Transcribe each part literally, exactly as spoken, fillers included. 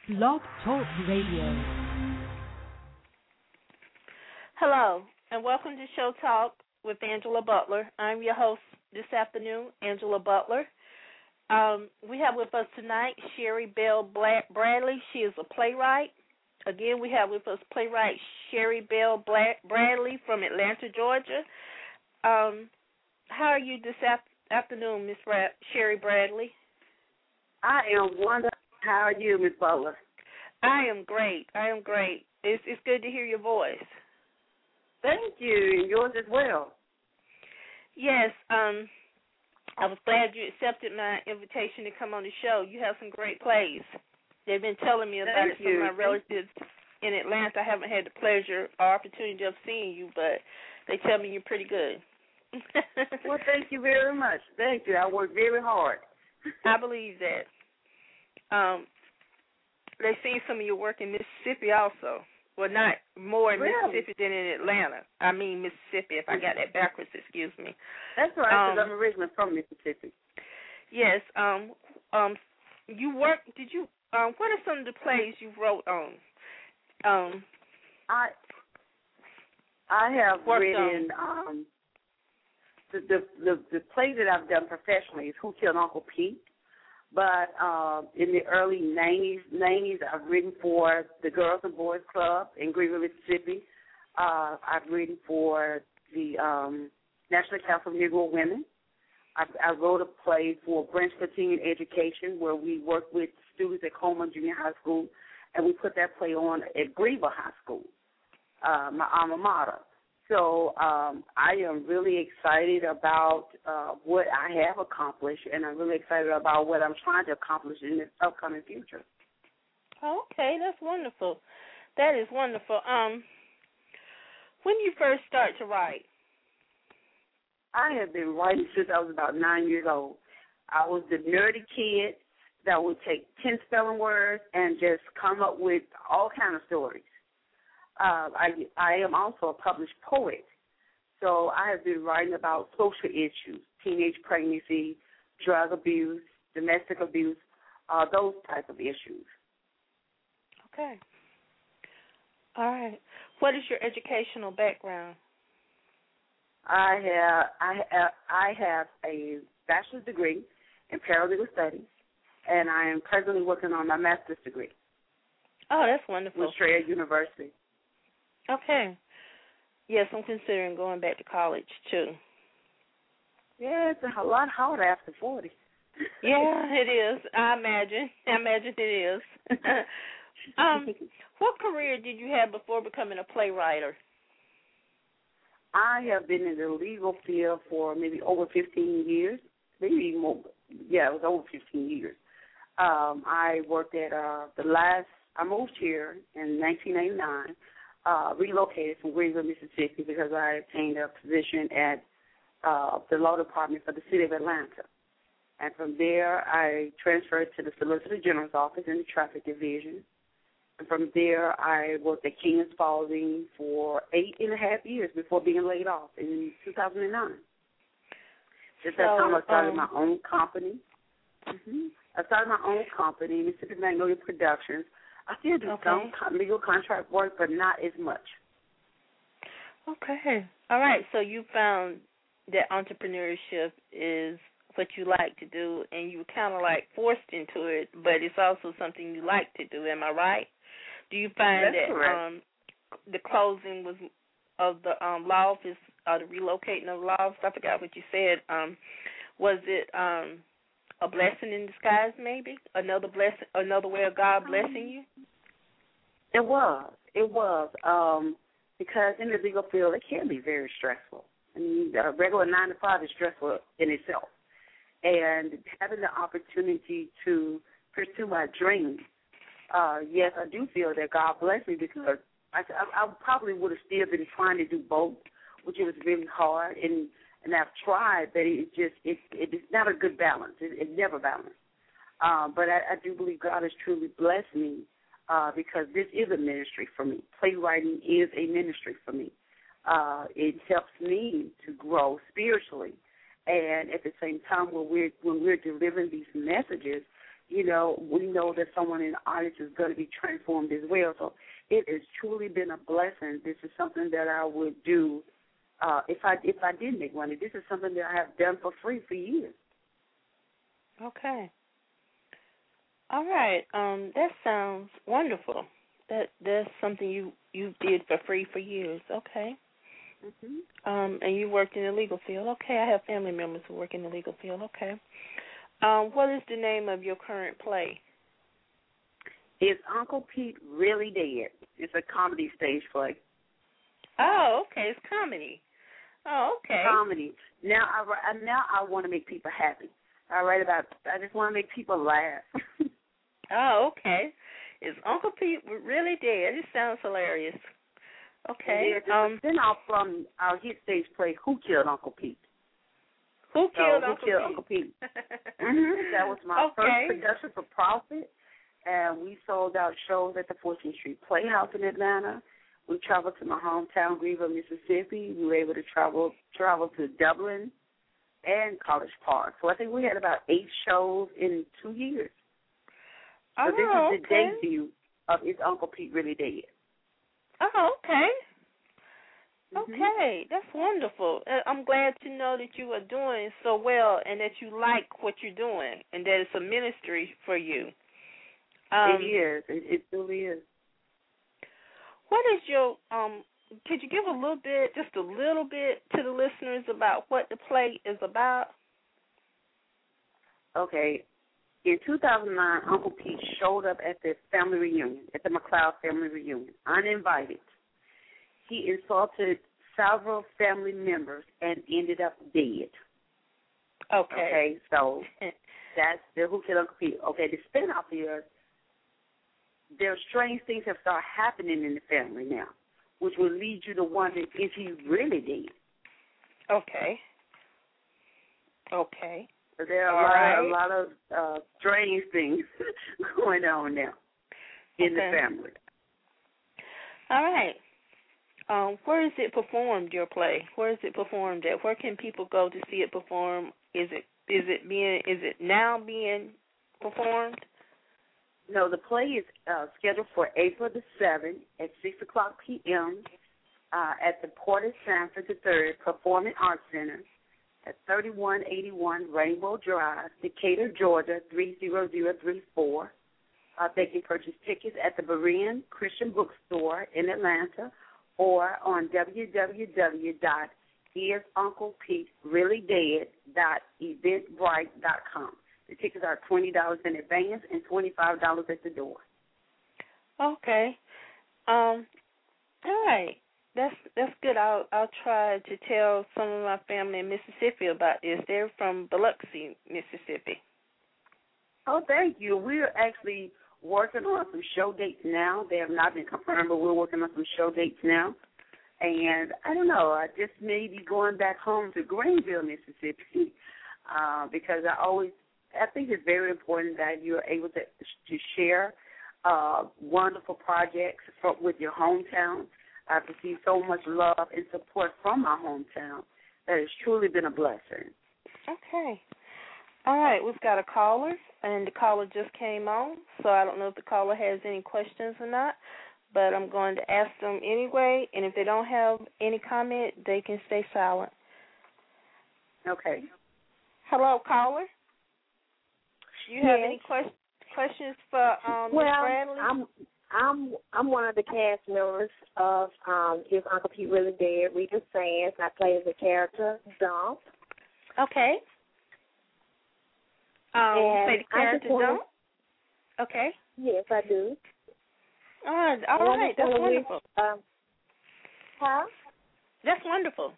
Blog Talk Radio. Hello, and welcome to Show Talk with Angela Butler. I'm your host this afternoon, Angela Butler. Um, we have with us tonight Sherry Bell Bradley. She is a playwright. Again, we have with us playwright Sherry Bell Bradley from Atlanta, Georgia. Um, how are you this af- afternoon, Miss Brad- Sherry Bradley? I am wonderful. How are you, Miss Butler? I am great. I am great. It's it's good to hear your voice. Thank you, and yours as well. Yes, um, I was glad you accepted my invitation to come on the show. You have some great plays. They've been telling me about Thank it you. from my relatives in Atlanta. I haven't had the pleasure or opportunity of seeing you, but they tell me you're pretty good. Well, thank you very much. Thank you. I work very hard. I believe that. Um, they've seen some of your work in Mississippi also. Well, not more in Really? Mississippi than in Atlanta. I mean Mississippi, if I got that backwards, excuse me. That's right, because Um, I'm originally from Mississippi. Yes. Um. Um. You work. Did you? Um. What are some of the plays you wrote on? Um. I I have Worked written um, the, the the the play that I've done professionally is Who Killed Uncle Pete. But um, in the early nineties, nineties, I've written for the Girls and Boys Club in Greenville, Mississippi. Uh, I've written for the um, National Council of Negro Women. I, I wrote a play for Branch Continuing Education where we worked with students at Coleman Junior High School, and we put that play on at Greenville High School, uh, my alma mater. So um, I am really excited about uh, what I have accomplished, and I'm really excited about what I'm trying to accomplish in the upcoming future. Okay, that's wonderful. That is wonderful. Um. When you first start to write? I have been writing since I was about nine years old. I was the nerdy kid that would take ten spelling words and just come up with all kind of stories. Uh, I, I am also a published poet, so I have been writing about social issues, teenage pregnancy, drug abuse, domestic abuse, uh, those type of issues. Okay. All right. What is your educational background? I have I have, I have a bachelor's degree in paralegal studies, and I am presently working on my master's degree. Oh, that's wonderful. With Strayer University. Okay. Yes, I'm considering going back to college, too. Yeah, it's a lot harder after forty. Yeah, it is. I imagine. I imagine it is. um, what career did you have before becoming a playwright? I have been in the legal field for maybe over fifteen years, maybe more. Yeah, it was over fifteen years. Um, I worked at uh, the last, I moved here in nineteen ninety-nine. Uh, relocated from Greenville, Mississippi, because I obtained a position at uh, the law department for the city of Atlanta. And from there, I transferred to the Solicitor General's office in the traffic division. And from there, I worked at King and Spalding for eight and a half years before being laid off in two thousand nine. Just that So, time I started um, my own company. Mm-hmm. I started my own company, Mississippi Magnolia Productions. I still do Okay. some con- legal contract work, but not as much. Okay. All right. So you found that entrepreneurship is what you like to do, and you were kind of like forced into it, but it's also something you like to do. Am I right? Do you find That's that correct. um, the closing was of the um, law office, or the relocating of the law office? I forgot what you said. Um, was it um, a blessing in disguise, maybe another blessing, another way of God blessing you? It was. It was. Um, because in the legal field, it can be very stressful. I mean, a regular nine to five is stressful in itself. And having the opportunity to pursue my dream, uh, yes, I do feel that God blessed me, because I, I, I probably would have still been trying to do both, which was really hard. And, and I've tried, but it just it, it, it's not a good balance. It, it never balanced. Um, but I, I do believe God has truly blessed me, uh, because this is a ministry for me. Playwriting is a ministry for me. Uh, it helps me to grow spiritually. And at the same time, when we're, when we're delivering these messages, you know, we know that someone in the audience is going to be transformed as well. So it has truly been a blessing. This is something that I would do uh, if I if I did make money. This is something that I have done for free for years. Okay. All right. Um, that sounds wonderful. That that's something you, you did for free for years. Okay. Mm-hmm. Um, and you worked in the legal field. Okay. I have family members who work in the legal field. Okay. Um, what is the name of your current play? Is Uncle Pete Really Dead? It's a comedy stage play. Oh, okay. It's comedy. Oh, okay. Comedy. Now I write- now I want to make people happy. I write about. I just want to make people laugh. Oh, okay. Is Uncle Pete Really Dead? It sounds hilarious. Okay. It's um, a spinoff from our hit stage play, Who Killed Uncle Pete? Who killed, so, Uncle, who killed Pete? Uncle Pete? mm-hmm. That was my Okay. first production for profit, and we sold out shows at the fourteenth Street Playhouse in Atlanta. We traveled to my hometown, Greenville, Mississippi. We were able to travel travel to Dublin and College Park. So I think we had about eight shows in two years. So oh, this is the okay. debut of Is Uncle Pete Really Dead? Oh, okay. Mm-hmm. Okay, that's wonderful. Uh, I'm glad to know that you are doing so well and that you like what you're doing and that it's a ministry for you. Um, it is. It, it really is. What is your, um, could you give a little bit, just a little bit to the listeners about what the play is about? Okay. In two thousand nine, Uncle Pete showed up at the family reunion, at the McLeod family reunion, uninvited. He insulted several family members and ended up dead. Okay. Okay, so that's the Who Killed Uncle Pete. Okay, the spinoff here, there are strange things have started happening in the family now, which will lead you to wonder if he really dead. Okay. Okay. So there are a lot, right. a lot of uh, strange things going on now in okay. the family. All right. Um, where is it performed, your play? Where is it performed at? Where can people go to see it perform? Is it is it being is it now being performed? No, the play is uh, scheduled for April the seventh at six o'clock p.m. Uh, at the Porter Sanford the third Performing Arts Center at thirty-one eighty-one Rainbow Drive, Decatur, Georgia three zero zero three four. Uh, they can purchase tickets at the Berean Christian Bookstore in Atlanta or on w w w dot is uncle pete really dead dot eventbrite dot com. The tickets are twenty dollars in advance and twenty-five dollars at the door. Okay. Um, all right. That's that's good. I'll I'll try to tell some of my family in Mississippi about this. They're from Biloxi, Mississippi. Oh, thank you. We're actually working on some show dates now. They have not been confirmed, but we're working on some show dates now. And I don't know, I just may be going back home to Greenville, Mississippi, uh, because I always, I think it's very important that you're able to to share uh, wonderful projects from, with your hometown. I've received so much love and support from my hometown that has truly been a blessing. Okay. All right, we've got a caller, and the caller just came on, so I don't know if the caller has any questions or not, but I'm going to ask them anyway, and if they don't have any comment, they can stay silent. Okay. Hello, caller? Do you yes. have any que- questions for um, well, Miz Bradley? I'm I'm I'm one of the cast members of um, Is Uncle Pete Really Dead? Rita Sands. I play as a character, Dump. Okay. Um, you play the character wanna, Dump? Okay. Yes, I do. All right, all right. That's wonderful. Wish, um, huh? That's wonderful.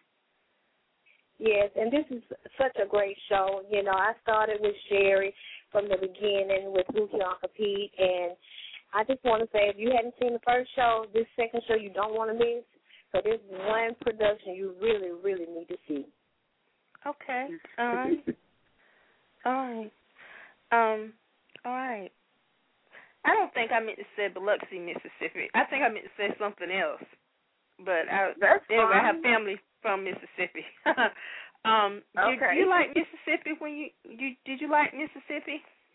Yes, and this is such a great show. You know, I started with Sherry from the beginning with Who Killed Uncle Pete, and I just want to say if you hadn't seen the first show, this second show you don't want to miss. So this is one production you really, really need to see. Okay. All right. All right. Um. All right. I don't think I meant to say Biloxi, Mississippi. I think I meant to say something else. But I, That's anyway, fine. I have family from Mississippi. um. Okay. Did you like Mississippi when you, you did you like Mississippi?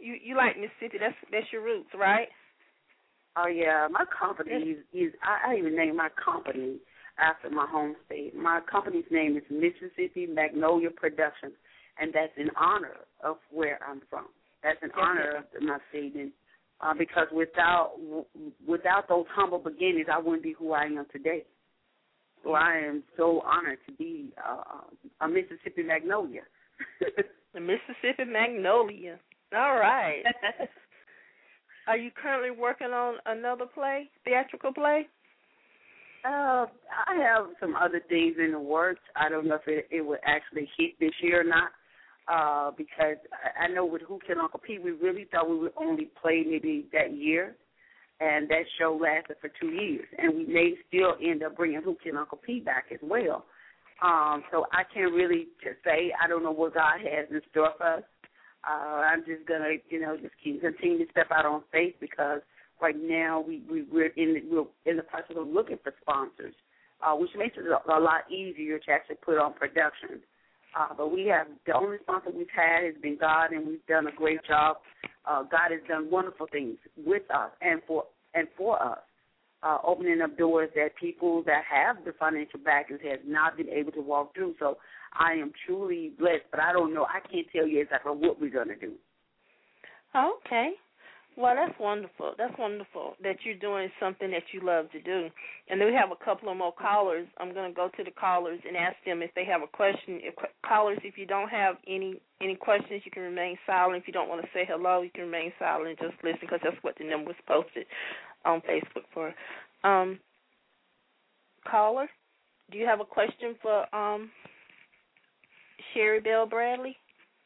You you like Mississippi? That's that's your roots, right? Oh yeah, my company is, is I, I even named my company after my home state. My company's name is Mississippi Magnolia Productions, and that's in honor of where I'm from. That's in honor of my state, and uh, because without without those humble beginnings, I wouldn't be who I am today. So I am so honored to be uh, a Mississippi Magnolia. The Mississippi Magnolia. All right. Are you currently working on another play, theatrical play? Uh, I have some other things in the works. I don't know if it, it would actually hit this year or not, uh, because I, I know with Who Killed Uncle Pete, we really thought we would only play maybe that year, and that show lasted for two years, and we may still end up bringing Who Killed Uncle Pete back as well. Um, so I can't really just say. I don't know what God has in store for us. Uh, I'm just gonna, you know, just keep continue to step out on faith because right now we, we we're in the, we're in the process of looking for sponsors, uh, which makes it a, a lot easier to actually put on production. Uh, but we have the only sponsor we've had has been God, and we've done a great job. Uh, God has done wonderful things with us and for and for us, uh, opening up doors that people that have the financial backers have not been able to walk through. So I am truly blessed, but I don't know. I can't tell you exactly what we're going to do. Okay. Well, that's wonderful. That's wonderful that you're doing something that you love to do. And then we have a couple of more callers. I'm going to go to the callers and ask them if they have a question. If, callers, if you don't have any any questions, you can remain silent. If you don't want to say hello, you can remain silent and just listen because that's what the number was posted on Facebook for. Um, caller, do you have a question for um, Sherry Bell Bradley?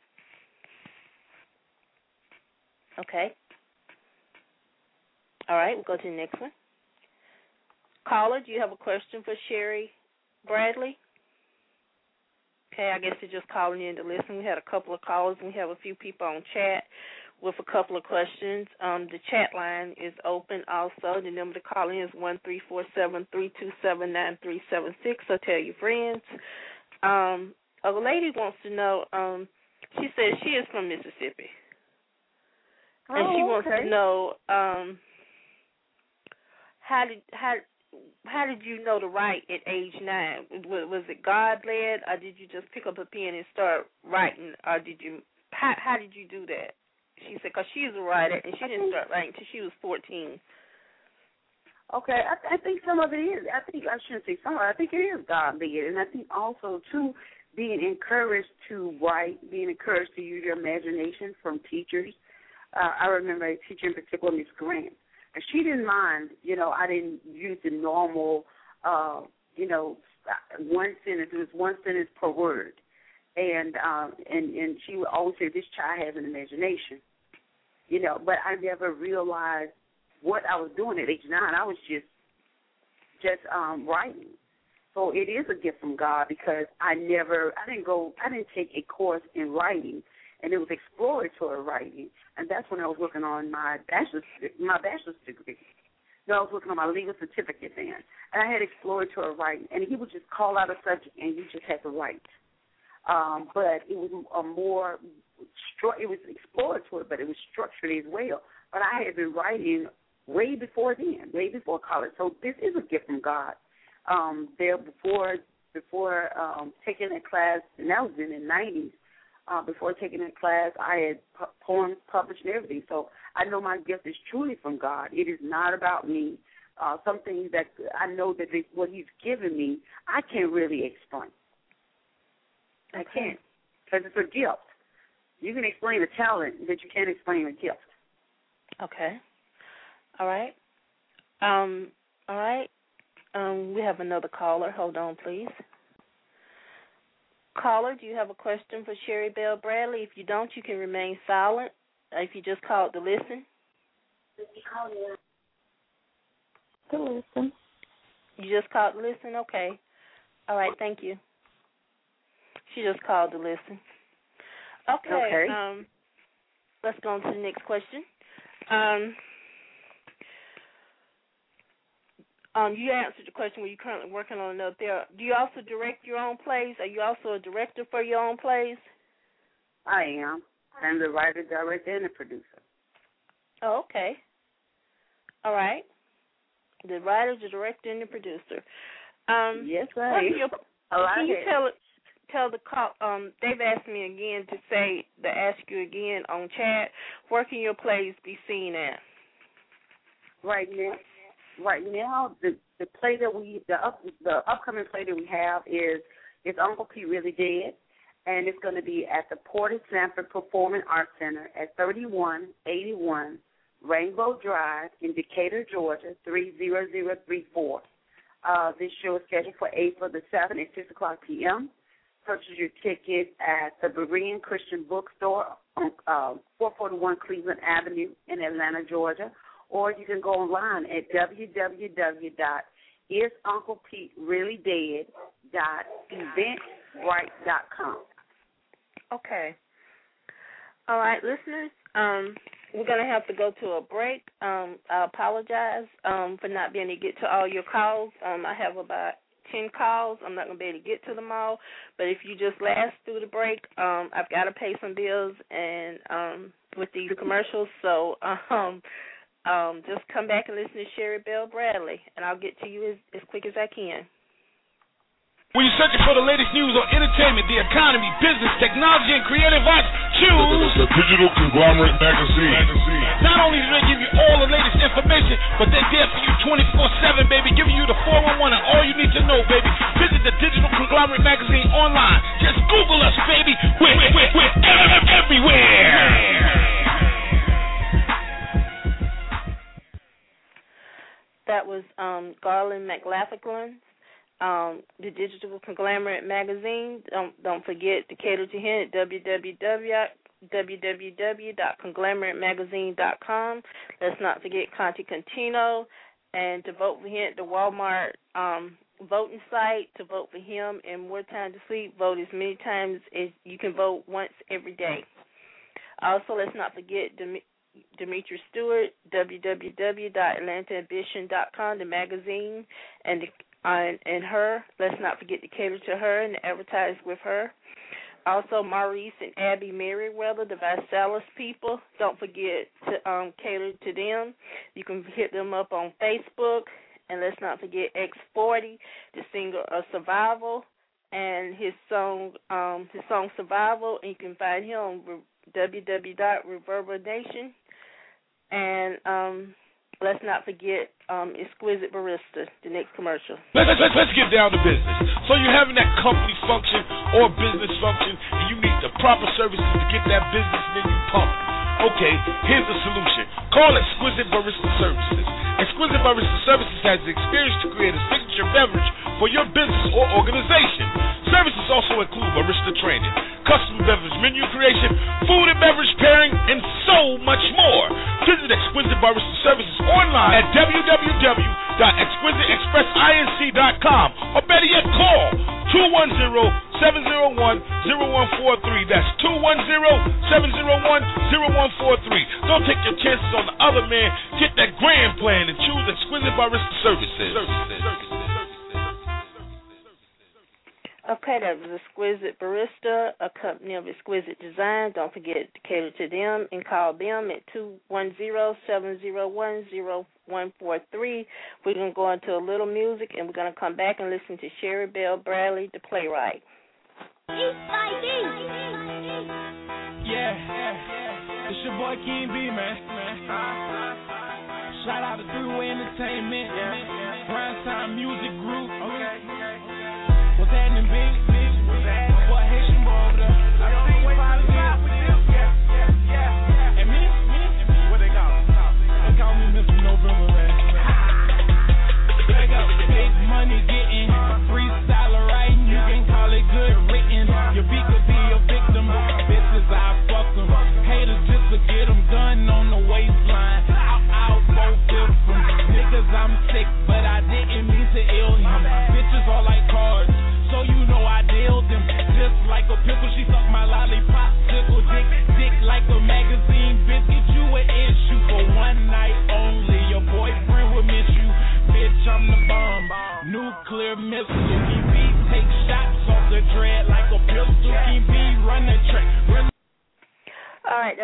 Okay. All right, we'll go to the next one. Caller, do you have a question for Sherry Bradley? Okay, I guess they're just calling in to listen. We had a couple of callers. We have a few people on chat with a couple of questions. Um, the chat line is open also. The number to call in is one three four seven, three two seven, nine three seven six, so tell your friends. Um, a lady wants to know, um, she says she is from Mississippi. Oh, and she wants okay. to know um, how did how how did you know to write at age nine? Was, was it God led, or did you just pick up a pen and start writing, or did you how how did you do that? She said because she's a writer and she didn't start writing until she was fourteen. Okay, I, I think some of it is. I think I shouldn't say some of it. I think it is God led, and I think also too being encouraged to write, being encouraged to use your imagination from teachers. Uh, I remember a teacher in particular, Miss Grant, and she didn't mind, you know, I didn't use the normal, uh, you know, one sentence. It was one sentence per word. And, um, and and she would always say, this child has an imagination, you know, but I never realized what I was doing at age nine. I was just just um, writing. So it is a gift from God because I never, I didn't go, I didn't take a course in writing, and it was exploratory writing, and that's when I was working on my bachelor's, my bachelor's degree. No, I was working on my legal certificate then, and I had exploratory writing, and he would just call out a subject, and you just had to write. Um, but it was a more, it was exploratory, but it was structured as well. But I had been writing way before then, way before college. So this is a gift from God. Um, there before before um, taking that class, and that was in the nineties. Uh, before taking that class, I had po- poems published and everything. So I know my gift is truly from God. It is not about me. Uh, some things that I know that they, what He's given me, I can't really explain. I can't, because it's a gift. You can explain a talent, but you can't explain a gift. Okay. All right. Um. All right. Um. We have another caller. Hold on, please. Caller, do you have a question for Sherry Bell Bradley? If you don't, you can remain silent. If you just called to listen. To listen. You just called to listen? Okay. All right, thank you. She just called to listen. Okay. Okay. Um, let's go on to the next question. Um, um, you answered the question where you're currently working on another there. Do you also direct your own plays? Are you also a director for your own plays? I am. I'm the writer, director, and the producer. Oh, okay. All right. The writer, the director, and the producer. Um, yes, I am. Can you tell tell the call? Um, they've asked me again to say to ask you again on chat. Where can your plays be seen at? Right now, right now, the the play that we the up the upcoming play that we have is is Uncle Pete Really Dead, and it's going to be at the Porter Sanford Performing Arts Center at thirty-one eighty-one Rainbow Drive in Decatur, Georgia three zero zero three four. Uh, this show is scheduled for April the seventh at six o'clock p.m. Purchase your ticket at the Berean Christian Bookstore on uh, four forty-one Cleveland Avenue in Atlanta, Georgia, or you can go online at w w w dot is uncle pete really dead dot eventbrite dot com. Okay. All right, listeners, um, we're going to have to go to a break. Um, I apologize um, for not being able to get to all your calls. Um, I have about ten calls. I'm not going to be able to get to them all. But if you just last through the break, um, I've got to pay some bills and um, with these commercials. So um, um, just come back and listen to Sherry Bell Bradley, and I'll get to you as, as quick as I can. When you're searching for the latest news on entertainment, the economy, business, technology, and creative arts, choose the Digital Conglomerate Magazine. Not only do they give you all the latest information, but they're there for you twenty-four seven, baby, giving you the four one one and all you need to know, baby. Visit the Digital Conglomerate Magazine online. Just Google us, baby. We're, we're, we're everywhere. That was um, Garland McLaughlin. Um, the Digital Conglomerate Magazine. Don't don't forget to cater to him at w w w dot conglomerate magazine dot com. Let's not forget Conti Contino, and to vote for him at the Walmart um, voting site. To vote for him and More Time to Sleep, vote as many times as you can vote once every day. Also, let's not forget Dem- Demetri Stewart, w w w dot atlanta ambition dot com, the magazine, and the Uh, and her, let's not forget to cater to her and advertise with her. Also, Maurice and Abby Merriweather, the Visalis people, don't forget to um, cater to them. You can hit them up on Facebook. And let's not forget X forty, the singer of Survival, and his song, um, his song Survival. And you can find him on w w w dot reverberation. And um, let's not forget um, Exquisite Barista, the next commercial. Let's, let's, let's get down to business. So you're having that company function or business function, and you need the proper services to get that business menu pumped. Okay, here's the solution. Call Exquisite Barista Services. Exquisite Barista Services has the experience to create a signature beverage for your business or organization. Services also include barista training, custom beverage menu creation, food and beverage pairing, and so much more. Visit Exquisite Barista Services online at w w w dot exquisite express inc dot com, or better yet, call two one zero, seven zero one, zero one four three. That's two one zero, seven zero one, zero one four three. Don't take your chances on the other man. Get that grand plan and choose Exquisite Barista Services. Okay, that was Exquisite Barista, a company of exquisite design. Don't forget to cater to them and call them at two one zero, seven zero one, zero one four three. We're going to go into a little music, and we're going to come back and listen to Sherry Bell Bradley, the playwright. Yeah, it's your boy King B, man. Shout out to Three-Way Entertainment, Prime Time Music Group. Okay. What's happening, big? What's happening? Boy, Haitian boy over there. I don't know what to stop with this. Yeah, yeah, yeah. And me? Me? What they call me? They call me Mister November, man. There you go. Big money getting, freestyler writing. You can call it good written. Your beat could be a victim. Bitches, I fuck them. Haters just to get them done on the waistline. Out, out, both different. Niggas, I'm sick, but I didn't mean to ill him. Bitches are like cards. So you know I dealt them just like a pickle. She sucked my lollipop, tickle dick, dick like a magazine biscuit. You an issue for one night only. Your boyfriend will miss you, bitch. I'm the bomb, nuclear missile. King B take shots off the dread like a pistol. King B run the track. Run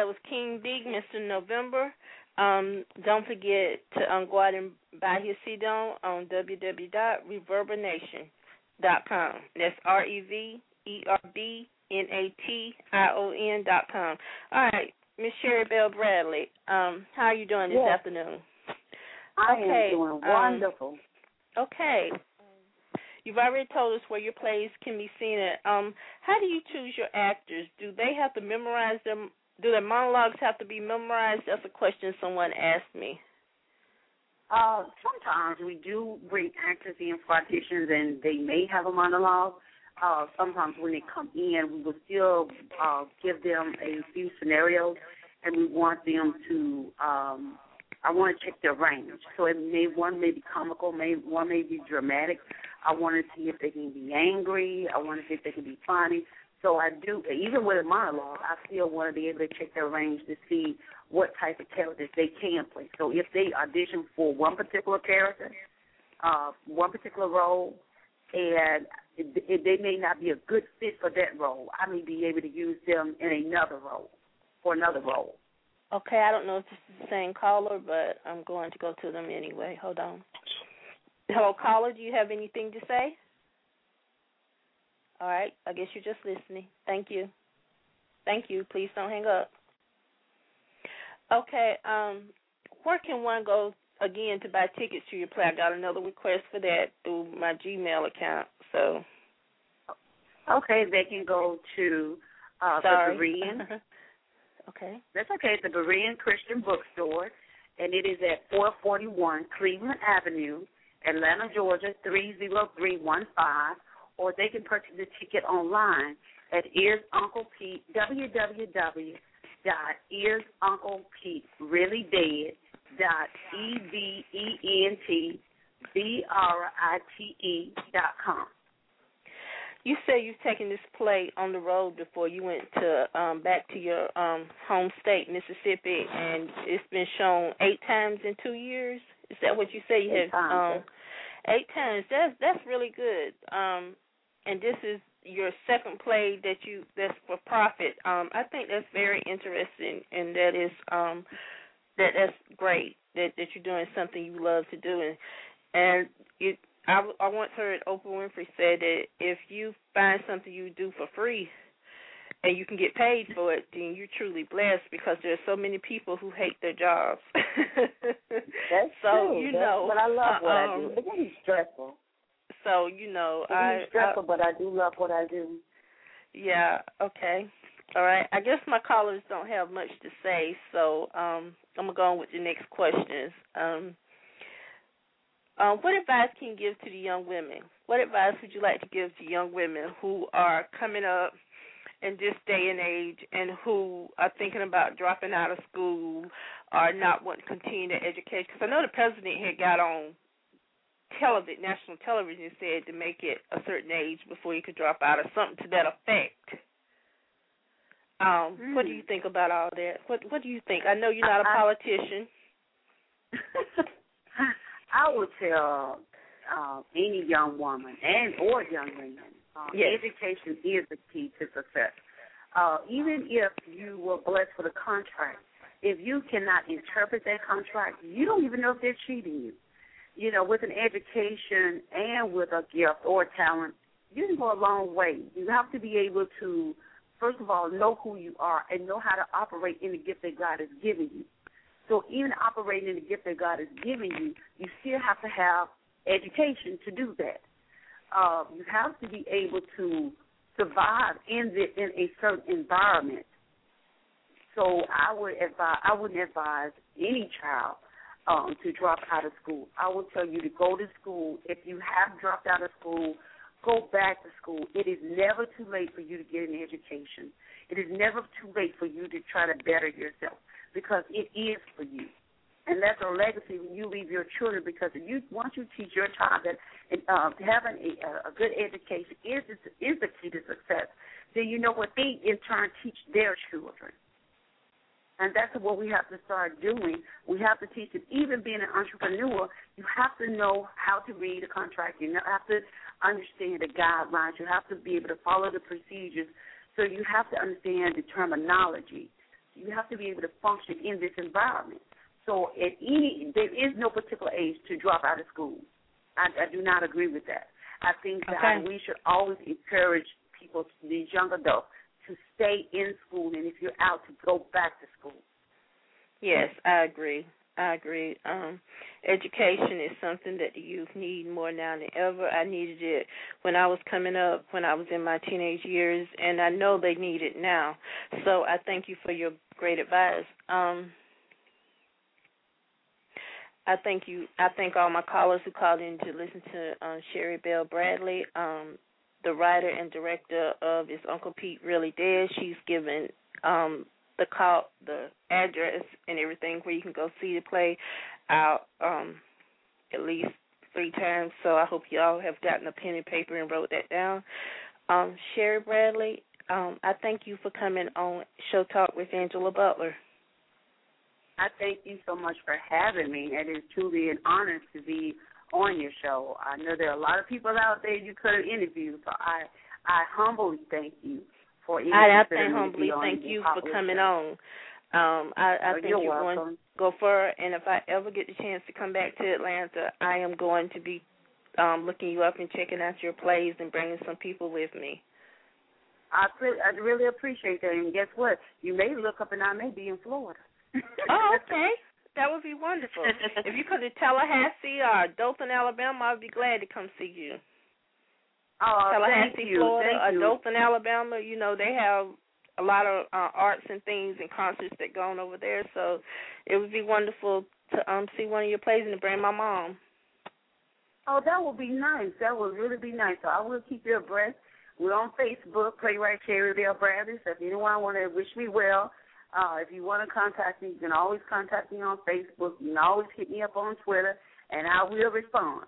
that was King D, Mister November. Um, don't forget to um, go out and buy his C D on w w w dot reverbnation dot com. That's R E V E R B N A T I O N dot com. All right, Miss Sherry Bell Bradley, um, how are you doing this yes. afternoon? I okay, am doing wonderful. Um, okay. You've already told us where your plays can be seen at. Um, how do you choose your actors? Do they have to memorize them? Do their monologues have to be memorized? That's a question someone asked me. Uh, sometimes we do bring actors in for auditions, and they may have a monologue. Uh, sometimes when they come in, we will still uh, give them a few scenarios, and we want them to. Um, I want to check their range. So it may one may be comical, may one may be dramatic. I want to see if they can be angry. I want to see if they can be funny. So I do, even with a monologue, I still want to be able to check their range to see what type of characters they can play. So if they audition for one particular character, uh, one particular role, and it, it, they may not be a good fit for that role, I may be able to use them in another role, for another role. Okay, I don't know if this is the same caller, but I'm going to go to them anyway. Hold on. Hello, caller, do you have anything to say? All right, I guess you're just listening. Thank you. Thank you. Please don't hang up. Okay, um, where can one go, again, to buy tickets to your play? I got another request for that through my Gmail account. So. Okay, they can go to uh, the Berean. Okay. That's okay. It's the Berean Christian Bookstore, and it is at four forty-one Cleveland Avenue, Atlanta, Georgia, three zero three one five. Or they can purchase the ticket online at Ears Uncle Pete, w w w dot ears uncle pete really dead dot e v e n t b r i t e dot com. You say you've taken this play on the road before. You went to um, back to your um, home state, Mississippi, and it's been shown eight times in two years. Is that what you say? You eight have times. um, eight times. That's that's really good. Um, and this is your second play that you that's for profit. Um, I think that's very interesting, and that is um, that that's great that, that you're doing something you love to do. And and you, I, I once heard Oprah Winfrey say that if you find something you do for free and you can get paid for it, then you're truly blessed, because there's so many people who hate their jobs. That's so, true. You That's, know, but I love what um, I do. It can be stressful. So, you know, it can I... be stressful, I, but I do love what I do. Yeah, okay. All right. I guess my callers don't have much to say, so um, I'm going to go on with the next questions. Um, uh, what advice can you give to the young women? What advice would you like to give to young women who are coming up in this day and age and who are thinking about dropping out of school or not wanting to continue their education? Because I know the president had got on television, national television, said to make it a certain age before you could drop out, or something to that effect. Um, mm. What do you think about all that? What What do you think? I know you're not a politician. I would tell uh, any young woman and or young women, uh, yes. education is the key to success. Uh, even if you were blessed with a contract, if you cannot interpret that contract, you don't even know if they're cheating you. You know, with an education and with a gift or talent, you can go a long way. You have to be able to, first of all, know who you are and know how to operate in the gift that God has given you. So even operating in the gift that God has given you, you still have to have education to do that. Uh, you have to be able to survive in the, in a certain environment. So I would advise, I wouldn't advise any child Um, to drop out of school. I will tell you to go to school. If you have dropped out of school, go back to school. It is never too late for you to get an education. It is never too late for you to try to better yourself, because it is for you. And that's a legacy when you leave your children, because if you, once you teach your child that uh, having a, a good education is, is the key to success, then you know what they in turn teach their children. And that's what we have to start doing. We have to teach them. Even being an entrepreneur, you have to know how to read a contract. You have to understand the guidelines. You have to be able to follow the procedures. So you have to understand the terminology. You have to be able to function in this environment. So at any, there is no particular age to drop out of school. I, I do not agree with that. I think that okay. we should always encourage people, these young adults, to stay in school, and if you're out, to go back to school. Yes, I agree. I agree. Um, education is something that the youth need more now than ever. I needed it when I was coming up, when I was in my teenage years, and I know they need it now. So I thank you for your great advice. Um, I thank you. I thank all my callers who called in to listen to um, Sherry Bell Bradley, um, the writer and director of Is Uncle Pete Really Dead? She's given um, the call, the address, and everything where you can go see the play out um, at least three times. So I hope you all have gotten a pen and paper and wrote that down. Um, Sherry Bradley, um, I thank you for coming on Show Talk with Angela Butler. I thank you so much for having me. It is truly an honor to be on your show. I know there are a lot of people out there you could have interviewed, so I I humbly thank you for even I, I considering think humbly me to be thank on you your for coming show. on. Um, I, I oh, think you're, you're welcome. going to go far, and if I ever get the chance to come back to Atlanta, I am going to be um, looking you up and checking out your plays and bringing some people with me. I, pre- I really appreciate that, and guess what? You may look up and I may be in Florida. Oh, okay. That would be wonderful. If you come to Tallahassee or Dothan, Alabama, I'd be glad to come see you. Oh, Tallahassee, thank you. Florida, thank or you. Dothan, Alabama, you know, they have a lot of uh, arts and things and concerts that go on over there, so it would be wonderful to um see one of your plays and to bring my mom. Oh, that would be nice. That would really be nice. So I will keep you abreast. We're on Facebook, Playwright Sherry Bell Bradley. So if anyone want to wish me well, uh, if you want to contact me, you can always contact me on Facebook. You can always hit me up on Twitter, and I will respond.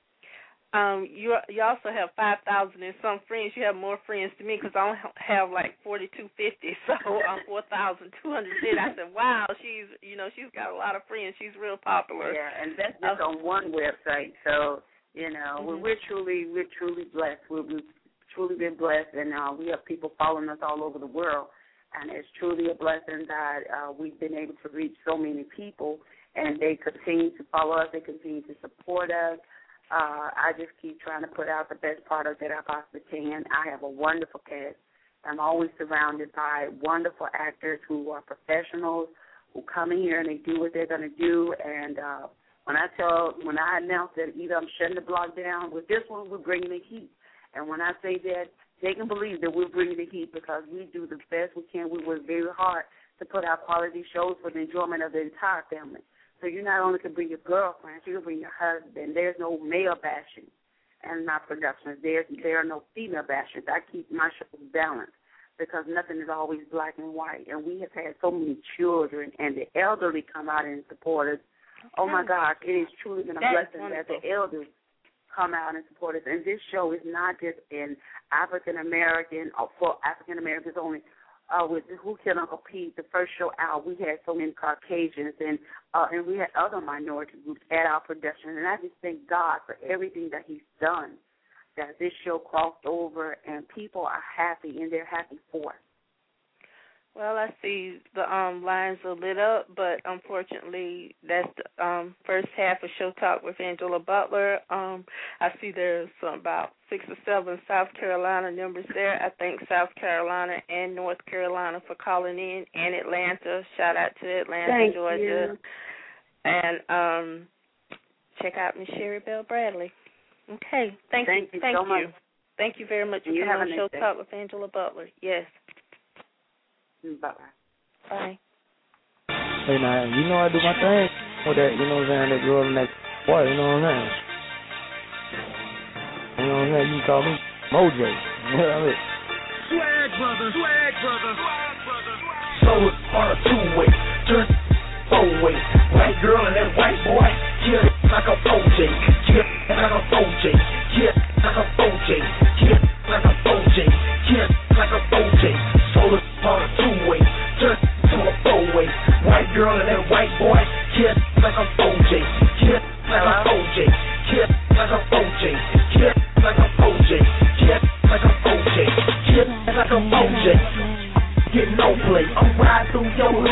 Um, you you also have five thousand and some friends. You have more friends to me because I only have like forty-two fifty, so I'm four thousand two hundred. I said, wow, she's you know she's got a lot of friends. She's real popular. Yeah, and that's just uh, on one website. So you know mm-hmm. we're, we're truly we're truly blessed. We're, we've truly been blessed, and uh, we have people following us all over the world. And it's truly a blessing that uh, we've been able to reach so many people, and they continue to follow us. They continue to support us. Uh, I just keep trying to put out the best product that I possibly can. I have a wonderful cast. I'm always surrounded by wonderful actors who are professionals, who come in here and they do what they're going to do. And uh, when I tell, when I announce that either I'm shutting the block down, with this one we're bringing the heat. And when I say that, they can believe that we're bringing the heat because we do the best we can. We work very hard to put out quality shows for the enjoyment of the entire family. So you not only can bring your girlfriend, you can bring your husband. There's no male bashing in my productions. There, there are no female bashings. I keep my shows balanced because nothing is always black and white. And we have had so many children and the elderly come out and support us. Oh, my gosh, it has truly been a that blessing that the elders come out and support us. And this show is not just in African-American or for African-Americans only. Uh, with Who Killed Uncle Pete, the first show out, we had so many Caucasians and uh, and we had other minority groups at our production. And I just thank God for everything that he's done, that this show crossed over and people are happy and they're happy for it. Well, I see the um, lines are lit up, but unfortunately that's the um, first half of Show Talk with Angela Butler. Um, I see there's about six or seven South Carolina numbers there. I thank South Carolina and North Carolina for calling in, and Atlanta. Shout out to Atlanta, thank Georgia. You. And um, check out Miss Sherry Bell Bradley. Okay, thank, thank you. you Thank so you. much. Thank you very much for you coming on Show day. Talk with Angela Butler. Yes. Bye-bye. Bye. Hey, now, you know I do my thing with that, you know what I'm saying, that girl and that boy, you know what I'm saying? You know what I'm saying? You can call me Mojo. You know what I mean? Swag brother, swag brother, swag brother. So it's on a two-way, turn four-way. White girl and that white boy, yeah, like a O J, yeah, like a O J, yeah, like a O J, yeah, like a O J, yeah, like a O J. So it's on a two-way, turn to a four-way. White girl and that white boy, yeah, like a O J, yeah, like a O J, yeah, like a O J, yeah, like a O J, yeah, like a O J, yeah, like a O J. Get no play, I'm riding through your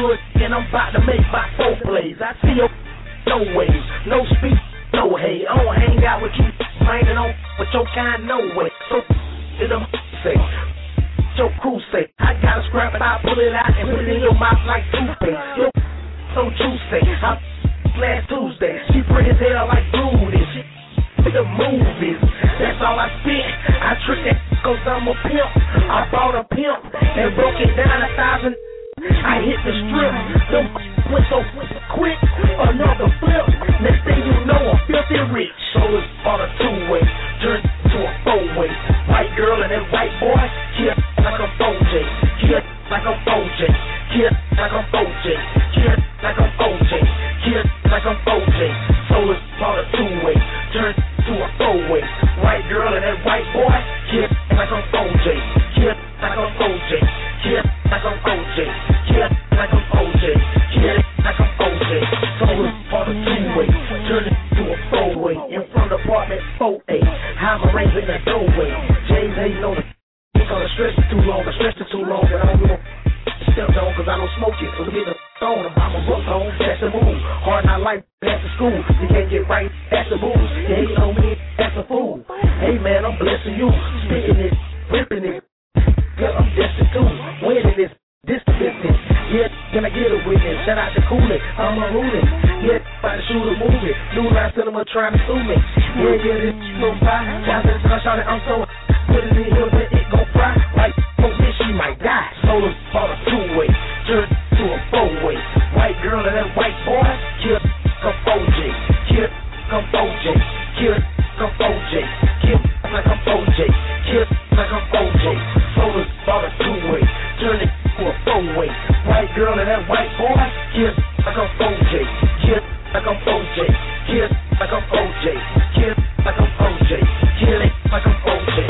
but your kind no way. So it them say, your crew say, I got a scrap and I pull it out and put it in your mouth like toothpaste. Yo, so juicy. I last Tuesday, she pretty as hell like Rudy. She the movies, that's all I spent. I trick that cause I'm a pimp. I bought a pimp and broke it down a thousand. I hit the strip, them went so quick, another flip. Next thing you know, I'm filthy rich. So it's on a two-way, turned to a four-way. White girl and that white boy, kill like a four J, kill like a four J, kill like a four J, kill like a four J, kill like a four J. So it's on a two-way, turned to a four-way. White girl and that white boy, kill like a four J, kill like a four J, kill like a four J, kill like a four J, kill like a four J. So it's on a two-way, turn it to a four-way. In front of apartment four A, I'm arranging the doorway. Jay's hating on the gonna stretch it too long, I stretch it too long, but I don't give a step on cause I don't smoke it. So get the phone, I'm a book home, that's the move. Hard not life, that's the school. You can't get right, that's the move. You hate on me, that's a fool. Hey man, I'm blessing you, spitting it, ripping it. Yeah, I'm destined to winning this, this the business. Yeah, can I get a witness? Shout out to Cooley, I'm a ruling. Yeah, by the shoot a movie. New line cinema trying to sue me. Yeah, yeah, this so fly. Shout out to I shot it, I'm so put it in here, but it gon' fry. Like, oh, bitch, she might die. Solar on a two-way, turn to a four-way. White girl and that white boy, kill come four J, kill come four J, kill come four J, kill like I'm four J, kill like I'm four J. Solar on a two-way, turn it to a four-way. White girl and that white boy, kill like I'm four J, kill like I'm four J, kill like I'm four J, kill like I'm four J, kill it like I'm four J.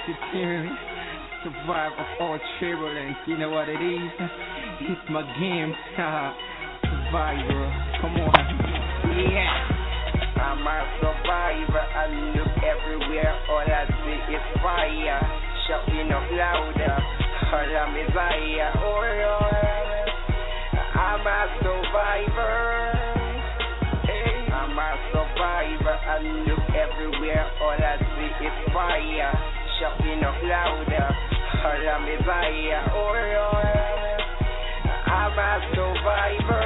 vegetarian, survive of all turbulence. You know what it is? It's my game. Survivor. Come on. Yeah. I'm a survivor. I look everywhere. All I see is fire. Shouting up louder. All I'm is fire. Oh, Lord. I'm a survivor. Hey. I'm a survivor. I look everywhere. All I see is fire. Shouting up louder. All I'm is fire. Oh, Lord. I'm a survivor.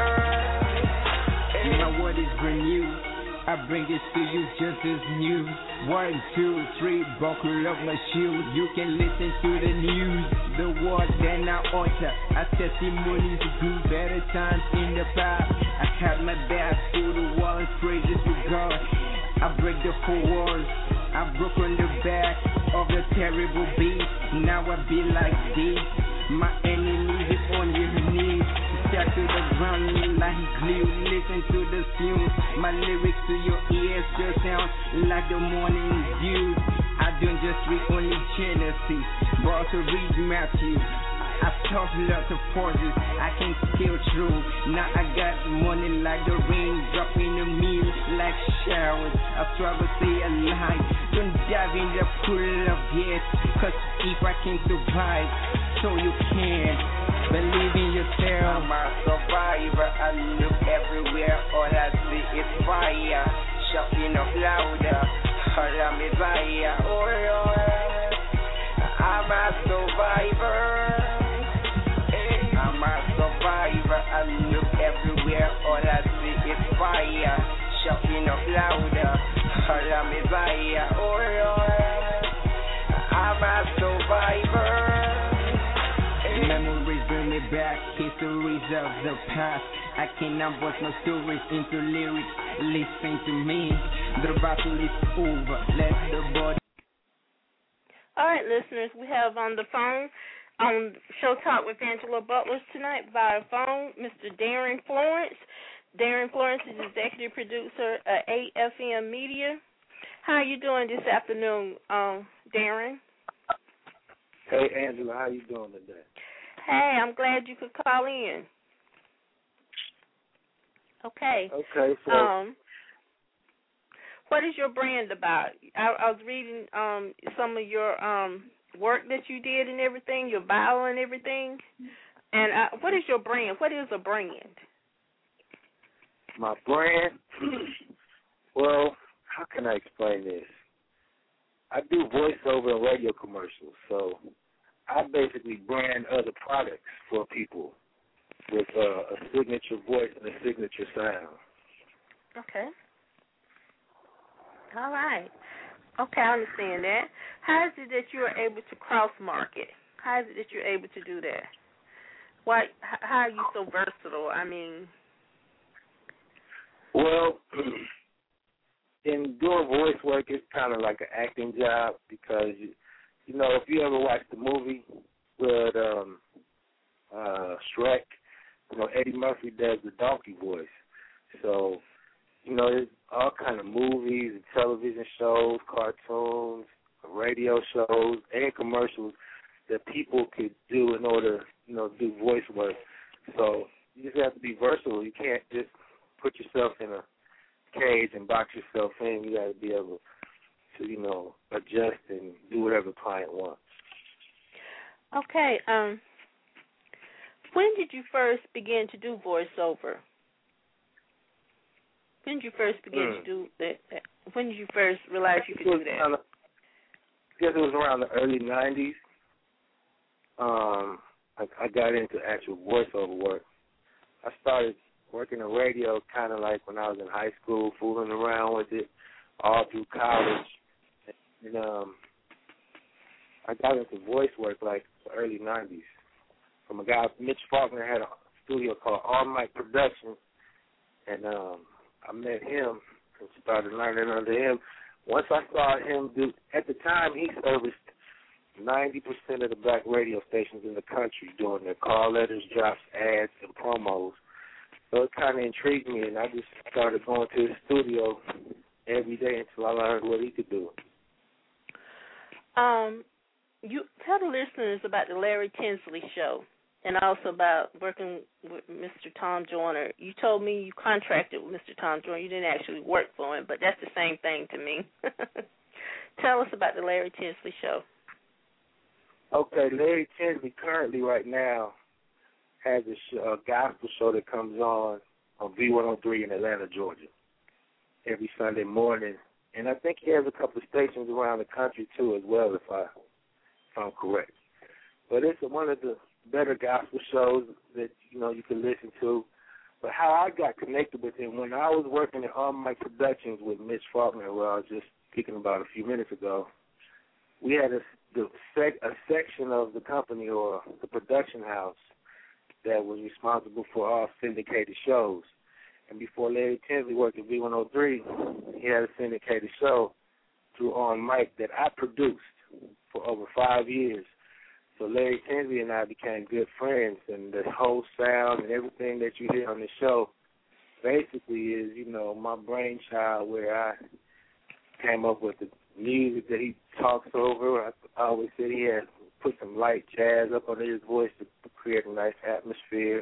Hey. You know what is brand new? I bring this to you just as news. One, two, three, buckle up my shoes. You can listen to the news. The word then I utter. I testimonies of good, better times in the past. I had my back to the wall and praises to God. I break the four walls. I broke on the back of the terrible beast. Now I be like this. My enemies is on your knees. Stack to the ground like glue. Listen to the tunes. My lyrics to your ears just sound like the morning dew. I don't just read only Genesis, but also read Matthew. I talk lots of pauses, I can still true. Now I got money like the rain dropping the meal like showers. I struggle to stay alive. Don't dive in the pool of gas, cause if I can survive, so you can. Believe in yourself. I'm a survivor. I look everywhere. All I see is fire. Shouting up louder. All I'm is fire. Oh Lord. I'm a survivor. Hey. I'm a survivor. I look everywhere. All I see is fire. Shouting up louder. All I'm is fire. Oh Lord. I'm a survivor. Memories bring me back, histories of the past. I cannot put my stories into lyrics. Listen to me, the battle is over. Let the body. All right, listeners, we have on the phone on Show Talk with Angela Butler tonight via phone, Mister Darren Florence. Darren Florence is executive producer at A F M Media. How are you doing this afternoon, um, Darren? Hey, Angela, how you doing today? Hey, I'm glad you could call in. Okay. Okay, so um, what is your brand about? I, I was reading um, some of your um, work that you did and everything, your bio and everything. And uh, what is your brand? What is a brand? My brand? Well, how can I explain this? I do voiceover and radio commercials, so I basically brand other products for people with uh, a signature voice and a signature sound. Okay. All right. Okay, I understand that. How is it that you are able to cross-market? How is it that you're able to do that? Why? How are you so versatile? I mean... Well, in doing voice work, it's kind of like an acting job because, you, you know, if you ever watch the movie with um, uh, Shrek, you know, Eddie Murphy does the donkey voice. So, you know, there's all kind of movies and television shows, cartoons, radio shows, and commercials that people could do in order, you know, do voice work. So you just have to be versatile. You can't just put yourself in a cage and box yourself in. You got to be able to, you know, adjust and do whatever the client wants. Okay. Um, when did you first begin to do voiceover? When did you first begin hmm. to do that? When did you first realize you could do that? I guess it was around the early nineties. Um, I, I got into actual voiceover work. I started working in radio kind of like when I was in high school, fooling around with it all through college. And um, I got into voice work like the early nineties from a guy, Mitch Faulkner, had a studio called All Mic Productions, and um, I met him and started learning under him. Once I saw him do, at the time he serviced ninety percent of the black radio stations in the country doing their call letters, drops, ads, and promos. So it kind of intrigued me, and I just started going to his studio every day until I learned what he could do. Um, you tell the listeners about the Larry Tinsley Show and also about working with Mister Tom Joyner. You told me you contracted with Mister Tom Joyner. You didn't actually work for him, but that's the same thing to me. Tell us about the Larry Tinsley Show. Okay, Larry Tinsley currently right now has a, show, a gospel show that comes on on V one oh three in Atlanta, Georgia, every Sunday morning. And I think he has a couple of stations around the country, too, as well, if, I, if I'm correct. But it's one of the better gospel shows that, you know, you can listen to. But how I got connected with him, when I was working at All My Productions with Mitch Faulkner, where I was just speaking about a few minutes ago, we had a, the sec, a section of the company or the production house that was responsible for all syndicated shows. And before Larry Tinsley worked at V one oh three, he had a syndicated show through On Mic that I produced for over five years. So Larry Tinsley and I became good friends, and the whole sound and everything that you hear on the show basically is, you know, my brainchild, where I came up with the music that he talks over. I, I always said he had put some light jazz up under his voice to create a nice atmosphere.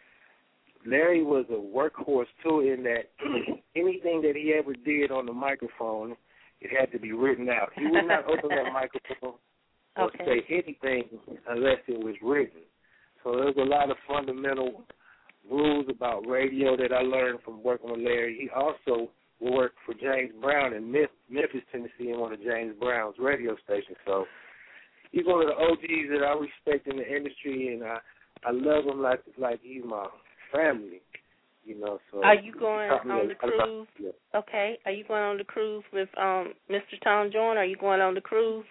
Larry was a workhorse, too, in that anything that he ever did on the microphone, it had to be written out. He would not open that microphone or okay. say anything unless it was written. So there's a lot of fundamental rules about radio that I learned from working with Larry. He also worked for James Brown in Memphis, Tennessee, in one of James Brown's radio stations. So he's one of the O Gs that I respect in the industry, and I, I love him like like he's my family, you know. So are you going on the cruise? About, yeah. Okay. Are you going on the cruise with um, Mister Tom Joyner? Are you going on the cruise?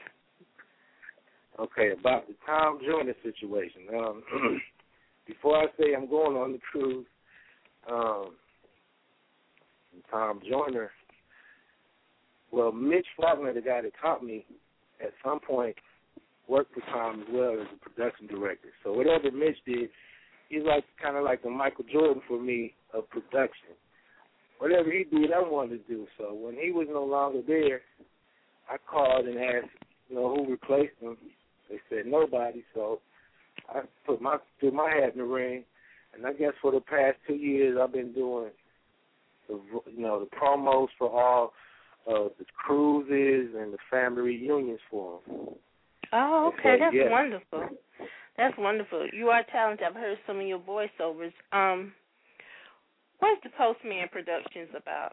Okay, about the Tom Joyner situation. Um, before I say I'm going on the cruise, um, Tom Joyner, well, Mitch Faulkner, the guy that taught me, at some point worked for Tom as well as a production director. So whatever Mitch did, he's like kind of like the Michael Jordan for me of production. Whatever he did, I wanted to do. So when he was no longer there, I called and asked, you know, who replaced him. They said nobody. So I put my threw my hat in the ring, and I guess for the past two years I've been doing the you know the promos for all uh, the cruises and the family reunions for them. Oh, okay, so, that's yeah. wonderful. That's wonderful. You are talented. I've heard some of your voiceovers. Um, what's the Postman Productions about?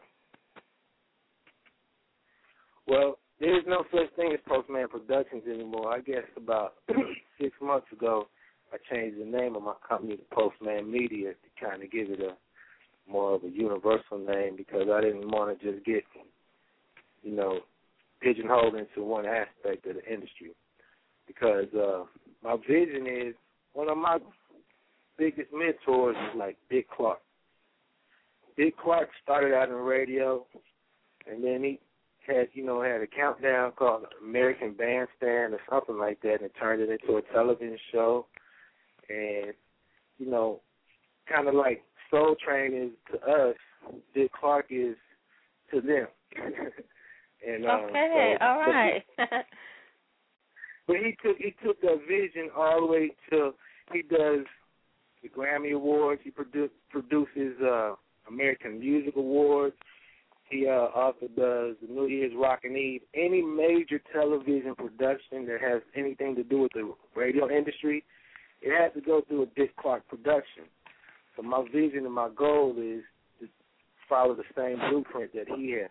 Well, there is no such thing as Postman Productions anymore. I guess about six months ago, I changed the name of my company to Postman Media to kind of give it a more of a universal name, because I didn't want to just get, you know, pigeonholed into one aspect of the industry. Because uh, my vision is, one of my biggest mentors is like Dick Clark. Dick Clark started out in radio, and then he had, you know, had a countdown called American Bandstand or something like that, and it turned it into a television show. And, you know, kind of like Soul Train is to us, Dick Clark is to them. and, um, okay, so, all right. But he, but he took he took that vision all the way to, he does the Grammy Awards, he produ- produces uh, American Music Awards. He uh, also does the New Year's Rockin' Eve. Any major television production that has anything to do with the radio industry, it has to go through a Dick Clark production. So my vision and my goal is to follow the same blueprint that he has.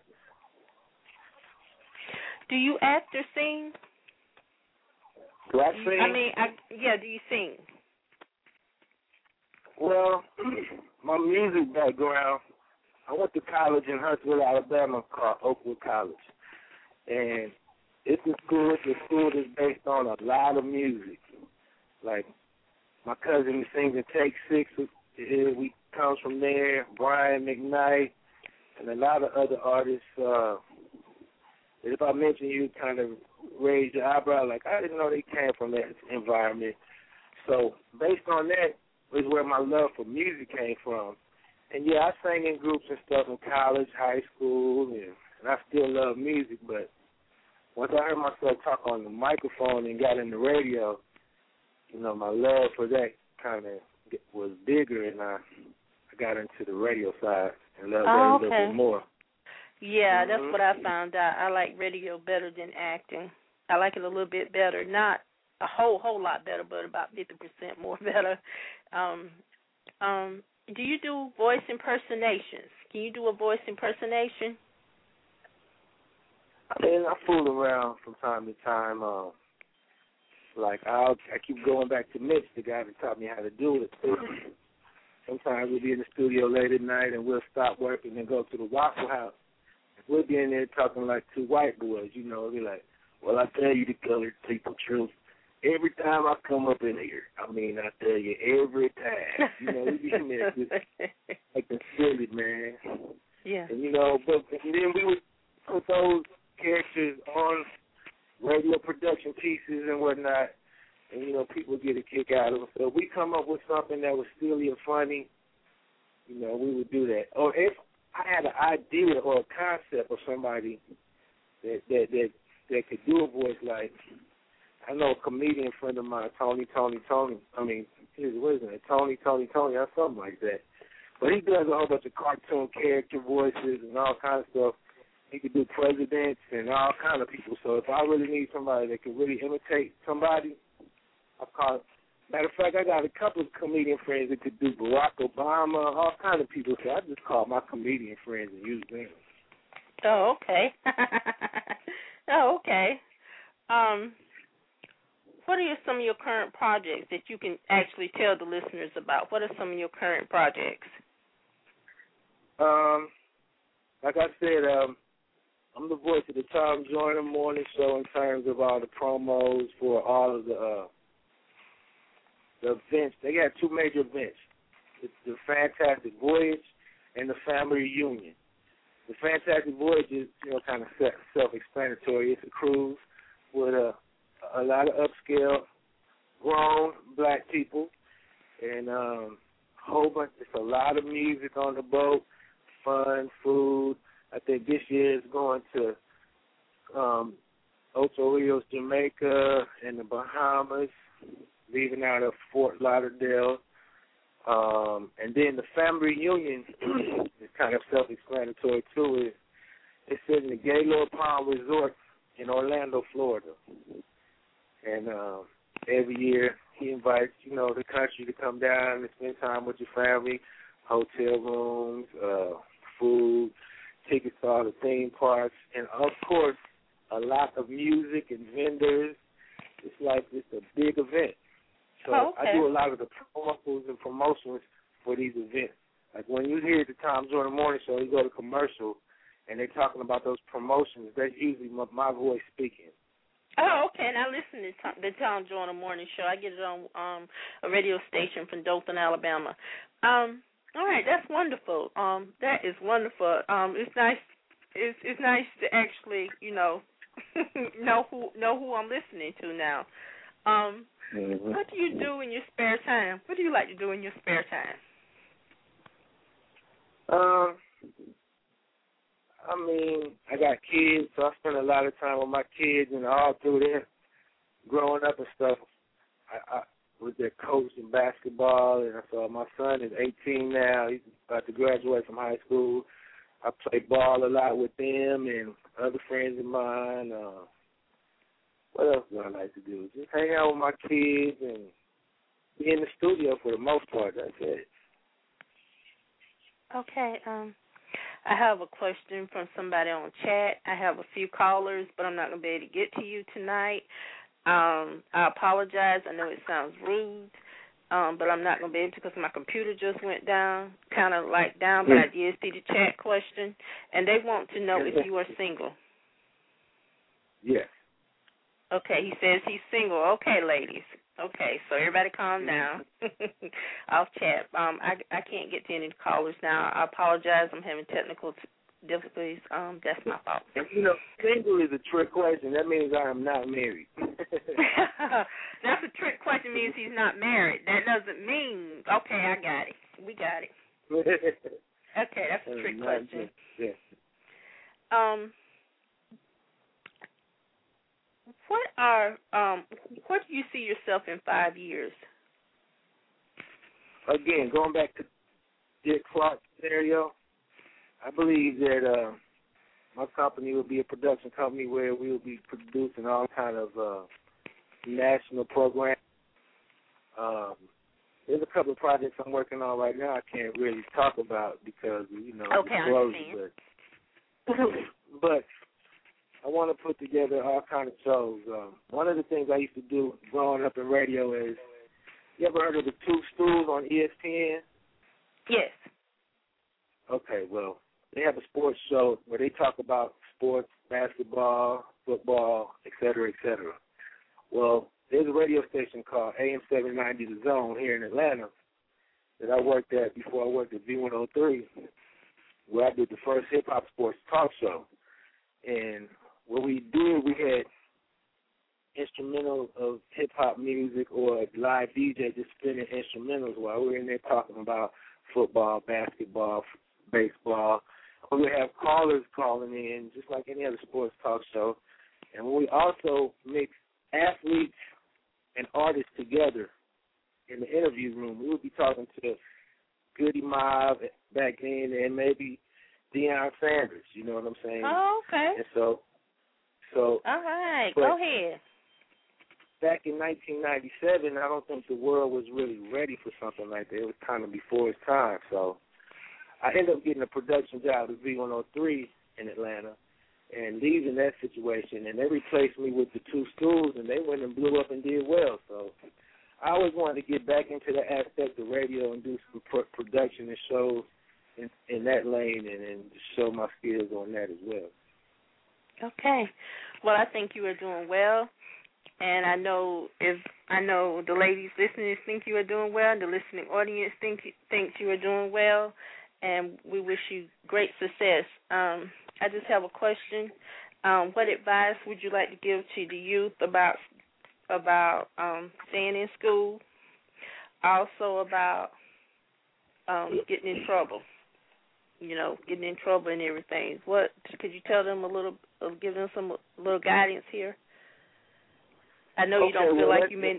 Do you act or sing? Do I sing? I mean, I, yeah, do you sing? Well, my music background, I went to college in Huntsville, Alabama, called Oakwood College. And it's a school, it's a school that's based on a lot of music. Like, my cousin sings in Take Six, we comes from there, Brian McKnight, and a lot of other artists. Uh, if I mention you, kind of raise your eyebrow, like, I didn't know they came from that environment. So based on that is where my love for music came from. And, yeah, I sang in groups and stuff in college, high school, and, and I still love music, but once I heard myself talk on the microphone and got in the radio, you know, my love for that kind of was bigger, and I, I got into the radio side and loved oh, that a okay. little bit more. Yeah, mm-hmm. That's what I found out. I like radio better than acting. I like it a little bit better, not a whole whole lot better, but about fifty percent more better. Um, um, do you do voice impersonations? Can you do a voice impersonation? I mean, I fool around from time to time. Uh, like I'll, I keep going back to Mitch, the guy that taught me how to do it. Sometimes we'll be in the studio late at night and we'll stop work and then go to the Waffle House. We'll be in there talking like two white boys, you know. Be like, well, I tell you the colored people truth. Every time I come up in here, I mean, I tell you every time. You know, we be in there just acting silly, man. Yeah. And, you know, but and then we would put those characters on radio production pieces and whatnot, and, you know, people get a kick out of it. So if we come up with something that was silly or funny, you know, we would do that. Or if I had an idea or a concept of somebody that that that, that could do a voice like, I know a comedian friend of mine, Tony, Tony, Tony, I mean, his, what is it, Tony, Tony, Tony, or something like that. But he does a whole bunch of cartoon character voices and all kinds of stuff. He could do presidents and all kind of people. So if I really need somebody that can really imitate somebody, I call it. Matter of fact, I got a couple of comedian friends that could do Barack Obama, all kind of people. So I just call my comedian friends and use them. Oh, okay. oh, okay. Um, what are some of your current projects that you can actually tell the listeners about? What are some of your current projects? Um, like I said, um, I'm the voice of the Tom Joyner Morning Show in terms of all the promos for all of the uh, the events. They got two major events: it's the Fantastic Voyage and the Family Reunion. The Fantastic Voyage is, you know, kind of self-explanatory. It's a cruise with a a lot of upscale, grown black people, and um, a whole bunch. It's a lot of music on the boat, fun, food. I think this year is going to um, Ocho Rios, Jamaica, and the Bahamas, leaving out of Fort Lauderdale. Um, and then the family reunion is kind of self-explanatory, too. It's, it's in the Gaylord Palm Resort in Orlando, Florida. And uh, every year he invites, you know, the country to come down and spend time with your family, hotel rooms, uh, food, tickets to all the theme parks, and, of course, a lot of music and vendors. It's like it's a big event. So oh, okay. I do a lot of the promos and promotions for these events. Like when you hear the Tom Joyner Morning Show, you go to commercial, and they're talking about those promotions. That's usually my, my voice speaking. Oh, okay. And I listen to Tom, the Tom Joyner Morning Show. I get it on um, a radio station from Dothan, Alabama. Um, all right, that's wonderful. Um, that is wonderful. Um, it's nice. It's it's nice to actually, you know, know who know who I'm listening to now. Um, mm-hmm. What do you do in your spare time? What do you like to do in your spare time? Um, I mean, I got kids, so I spend a lot of time with my kids, and all through their growing up and stuff, I, I was their coach in basketball, and so my son is eighteen now. He's about to graduate from high school. I play ball a lot with them and other friends of mine. Uh, what else do I like to do? Just hang out with my kids and be in the studio for the most part. That's it. Okay. Um, I have a question from somebody on chat. I have a few callers, but I'm not going to be able to get to you tonight. Um, I apologize. I know it sounds rude, um, but I'm not going to be able to because my computer just went down, kind of like down, but I did see the chat question, and they want to know if you are single. Yes. Okay, he says he's single. Okay, ladies. Okay, so everybody calm down. Off chat. Um, I, I can't get to any callers now. I apologize. I'm having technical t- difficulties. Um, that's my fault. And, you know, single is a trick question. That means I am not married. That's a trick question. Means he's not married. That doesn't mean. Okay, I got it. We got it. Okay, that's a trick question. Yeah. Um. what are um where do you see yourself in five years? Again, going back to Dick Clark scenario, I believe that uh, my company will be a production company where we will be producing all kind of uh, national programs. Um, there's a couple of projects I'm working on right now I can't really talk about because, you know, okay, disclosure, but, but I want to put together all kind of shows. Um, one of the things I used to do growing up in radio is, you ever heard of the Two Stools on E S P N? Yes. Okay, well, they have a sports show where they talk about sports, basketball, football, et cetera, et cetera. Well, there's a radio station called A M seven ninety The Zone here in Atlanta that I worked at before I worked at V one oh three, where I did the first hip-hop sports talk show. And what we did, we had instrumental of hip-hop music or a live D J just spinning instrumentals while we were in there talking about football, basketball, baseball. We would have callers calling in, just like any other sports talk show. And we also mix athletes and artists together in the interview room. We would be talking to Goody Mob back then and maybe Deion Sanders, you know what I'm saying? Oh, okay. And so, so. All right, go ahead. Back in nineteen ninety-seven, I don't think the world was really ready for something like that. It was kind of before its time. So I ended up getting a production job at V one oh three in Atlanta and leaving that situation. And they replaced me with the Two Stools, and they went and blew up and did well. So I always wanted to get back into the aspect of radio and do some pro- production and shows in, in that lane and, and show my skills on that as well. Okay. Well, I think you are doing well. And I know if I know the ladies listening think you are doing well, the listening audience think thinks you are doing well, and we wish you great success. Um, I just have a question. Um, what advice would you like to give to the youth about about um, staying in school? Also about um, getting in trouble. You know, getting in trouble and everything. What could you tell them a little? Uh, give them some a little guidance here. I know you okay, don't feel well, like you meant.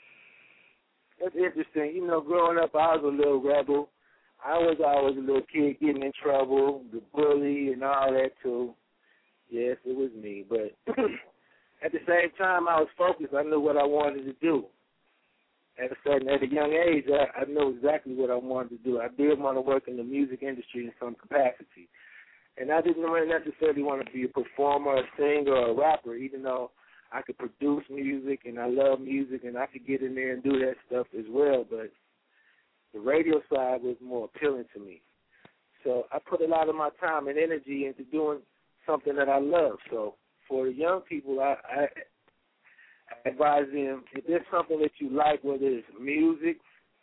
That's interesting. You know, growing up, I was a little rebel. I was always a little kid getting in trouble, the bully and all that too. Yes, it was me. But at the same time, I was focused. I knew what I wanted to do. At a certain, at a young age, I, I knew exactly what I wanted to do. I did want to work in the music industry in some capacity. And I didn't really necessarily want to be a performer, a singer, or a rapper, even though I could produce music, and I love music, and I could get in there and do that stuff as well, but the radio side was more appealing to me. So I put a lot of my time and energy into doing something that I love. So for the young people, I, I, I advise them, if there's something that you like, whether it's music,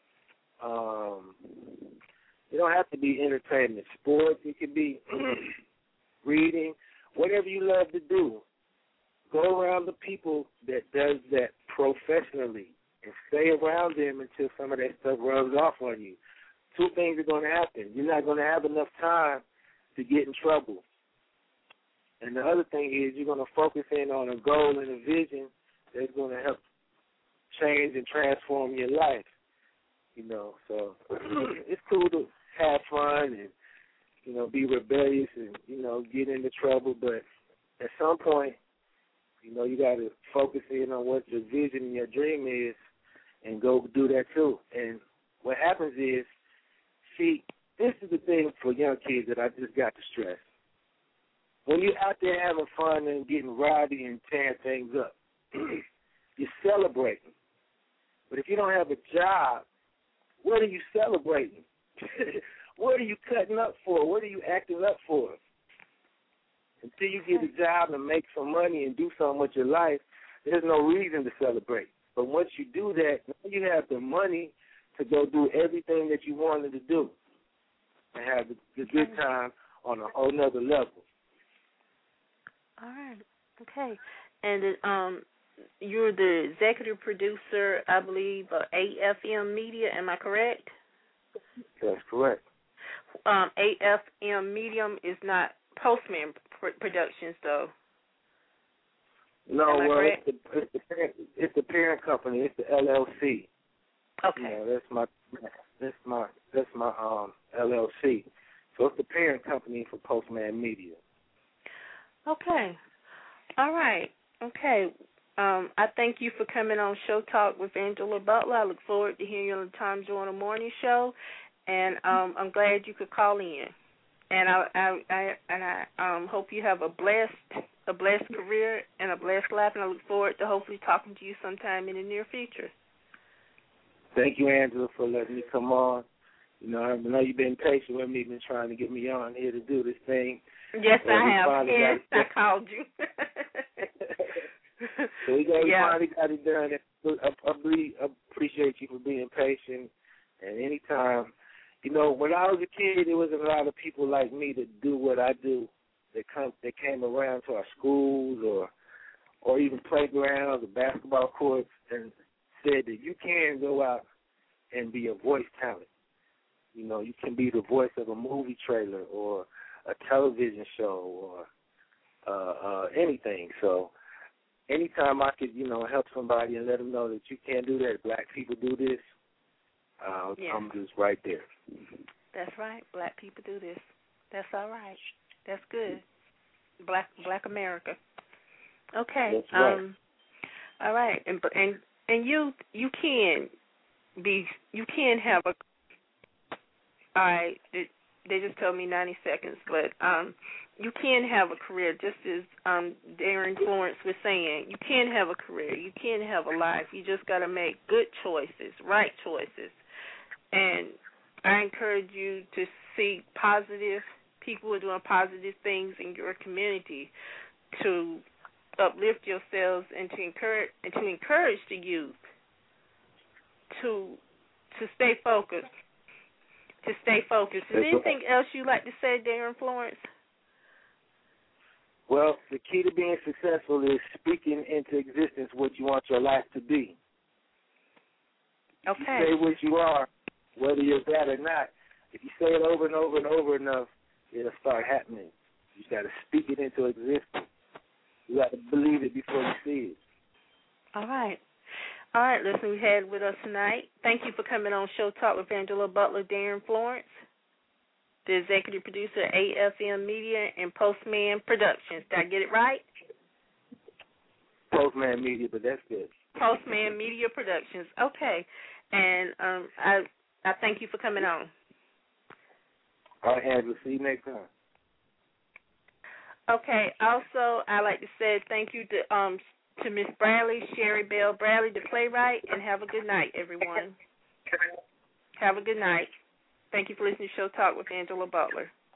um, it don't have to be entertainment, sports, it could be reading, whatever you love to do. Go around the people that does that professionally and stay around them until some of that stuff rubs off on you. Two things are going to happen. You're not going to have enough time to get in trouble. And the other thing is you're going to focus in on a goal and a vision that's going to help change and transform your life. You know, so it's cool to have fun and, you know, be rebellious and, you know, get into trouble. But at some point, you know, you got to focus in on what your vision and your dream is and go do that too. And what happens is, see, this is the thing for young kids that I just got to stress. When you're out there having fun and getting rowdy and tearing things up, you're celebrating. But if you don't have a job, what are you celebrating? What are you cutting up for? What are you acting up for? Until you get a job and make some money and do something with your life, there's no reason to celebrate. But once you do that, now you have the money to go do everything that you wanted to do and have the, the good time on a whole nother level. All right. Okay. And um, you're the executive producer, I believe, of A F M Media. Am I correct? That's correct. Um, A F M Medium is not Postman Productions, though. No, Am I well, correct? it's the, it's the parent, it's the parent company. It's the L L C. Okay. You know, that's my that's my that's my um L L C. So it's the parent company for Postman Media. Okay. All right. Okay. Um, I thank you for coming on Show Talk with Angela Butler. I look forward to hearing you on the Tom Joyner Morning Show, and um, I'm glad you could call in. And I, I, I and I um, hope you have a blessed, a blessed career and a blessed life. And I look forward to hopefully talking to you sometime in the near future. Thank you, Angela, for letting me come on. You know, I know you've been patient with me, been trying to get me on here to do this thing. Yes, so I have. Yes, got I called you. So we, got, we yeah. finally got it done. I, I really appreciate you for being patient. And anytime, you know, when I was a kid, there wasn't a lot of people like me that do what I do. That come, that came around to our schools or, or even playgrounds or basketball courts and said that you can go out and be a voice talent. You know, you can be the voice of a movie trailer or a television show or uh, uh, anything. So anytime I could, you know, help somebody and let them know that you can do that, black people do this, uh, yeah. I'm just right there. That's right. Black people do this. That's all right. That's good. Black Black America. Okay. That's right. Um, all right. And and and you you can be you can have a. All right. They, they just told me ninety seconds, but um, you can have a career, just as um, Darren Florence was saying. You can have a career. You can have a life. You just got to make good choices, right choices. And I encourage you to see positive people who are doing positive things in your community, to uplift yourselves and to encourage and to encourage the youth to to stay focused. To stay focused. Is there anything else you'd like to say, Darren Florence? Well, the key to being successful is speaking into existence what you want your life to be. Okay. You say what you are, whether you're that or not. If you say it over and over and over enough, it'll start happening. You got to speak it into existence. You got to believe it before you see it. All right. All right, listen, we had with us tonight. Thank you for coming on Show Talk with Angela Butler, Darren Florence, the executive producer of A F M Media and Postman Productions. Did I get it right? Postman Media, but that's good. Postman Media Productions. Okay. And um, I I thank you for coming on. All right, Angela, see you next time. Okay. Also, I'd like to say thank you to um to Miss Bradley, Sherry Bell Bradley, the playwright, and have a good night, everyone. Have a good night. Thank you for listening to Show Talk with Angela Butler.